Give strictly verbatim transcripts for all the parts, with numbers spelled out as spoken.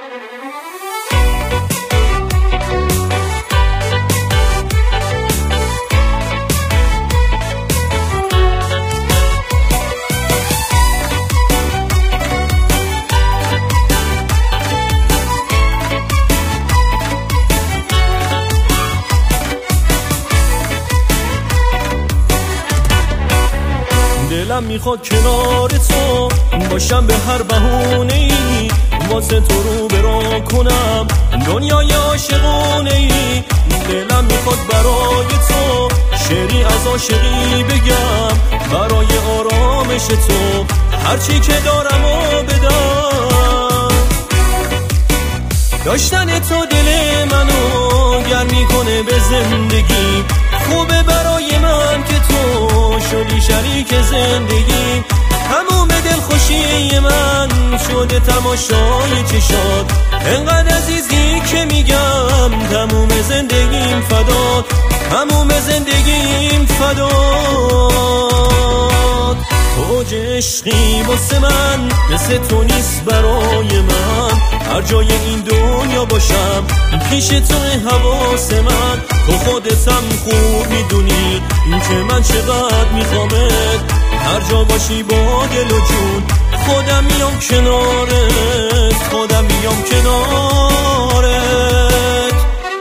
دلم میخواد کنار تو باشم به هر بهونه‌ای، واسه تو رو برا کنم دنیای عاشقونه ای. دلم میخواد برای تو شعری از عاشقی بگم، برای آرامش تو هرچی که دارم و بدم. داشتن تو دل منو گرم میکنه به زندگی، خوبه برای من که تو شدی شریک زندگی. تموم دلخوشی من شده تماشای چشات، انقدر عزیزی که میگم تموم زندگیم فدات، تموم زندگیم فدات. اوج عشقی واسه من مثل تو نیست برای من، هر جای این دنیا باشم پیش تو حواس من. تو خودتم خوب میدونی که من چقدر میخوامت، هر جا باشی با دل و جون خودم میام کنارت، خودم میام کنارت.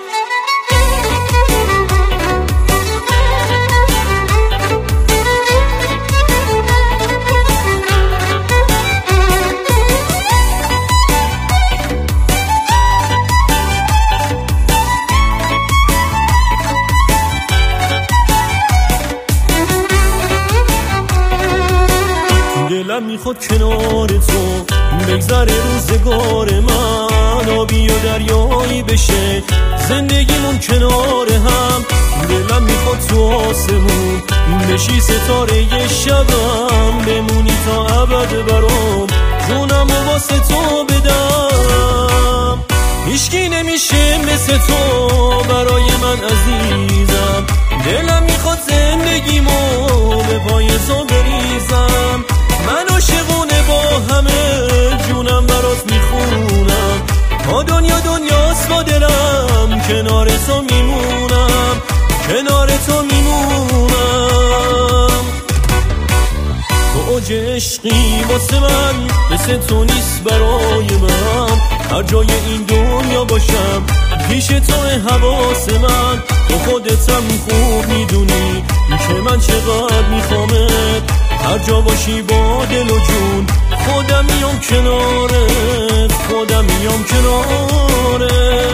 دلم میخواد کنار تو بگذره روزگار من، آبی و دریایی بشه زندگیمون کنار هم. دلم میخواد تو آسمون بشی ستاره یه شبم، بمونی تا ابد برام جونم و واسه تو بدم. هیچکی نمیشه مثل تو برای من عزیزم، دلم میخواد زندگیمو به پای تو بریزم. من عاشقونه با همه جونم برات میخونم، تا دنیا دنیاست با دلم کنار تو میمونم، کنار تو میمونم. تو اوج عشقی واسه من مثل تو نیست برای من، هر جای این دنیا باشم پیش تو حواس من. تو خودتم خوب میدونی که من چقدر میخوامت، هر جا باشی با دل و جون خودم میام کنارت، خودم میام کنارت.